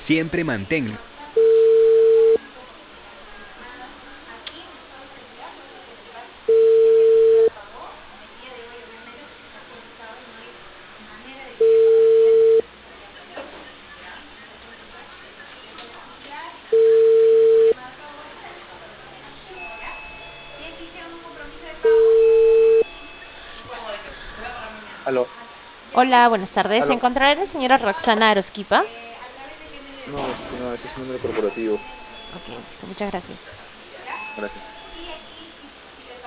Siempre mantén. Aló, Hola, buenas tardes. ¿Se aló. encontrará la señora Roxana Arosquipa? No, no, ese es un número corporativo. Ok, listo, muchas gracias. Gracias.